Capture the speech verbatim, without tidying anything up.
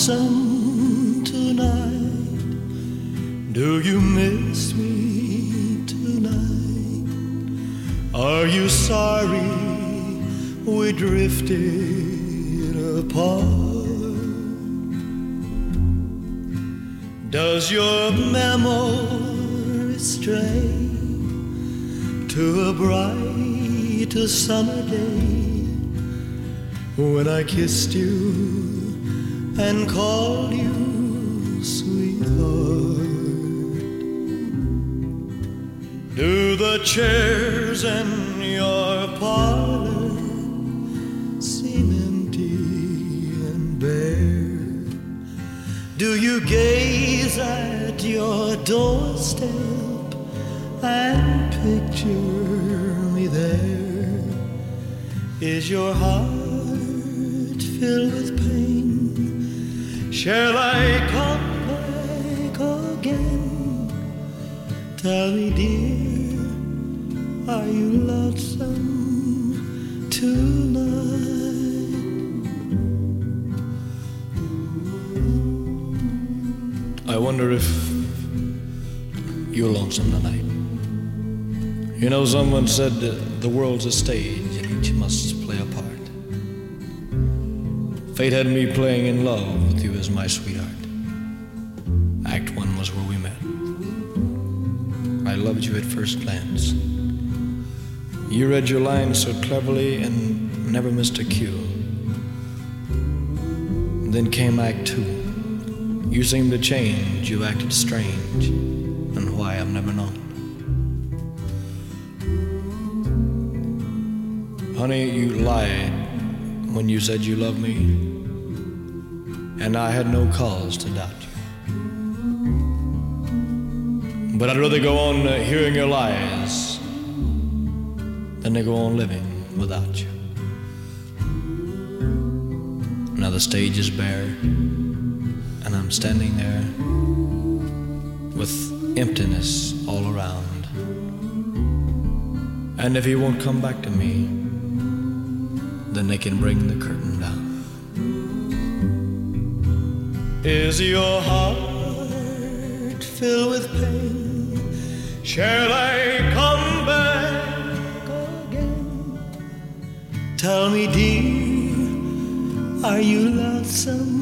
lonesome tonight? Do you miss me tonight? Are you sorry we drifted apart? Does your memory stray to a bright summer day when I kissed you and called you sweetheart? Do the chairs in your parlor seem empty and bare? Do you gaze at your doorstep and picture me there? Is your heart filled with pain? Shall I come back again? Tell me, dear, are you lonesome tonight? I wonder if you're lonesome tonight. You know, someone said that the world's a stage and each must play a part. Fate had me playing in love with you as my sweetheart. Act one was where we met. I loved you at first glance. You read your lines so cleverly and never missed a cue. Then came Act two. You seemed to change, you acted strange, and why I've never known. Honey, you lied when you said you loved me, and I had no cause to doubt you. But I'd rather go on uh, hearing your lies than to go on living without you. Now the stage is bare, and I'm standing there with emptiness all around. And if he won't come back to me, then they can bring the curtain down. Is your heart filled with pain? Shall I come back again? Tell me, dear, are you lonesome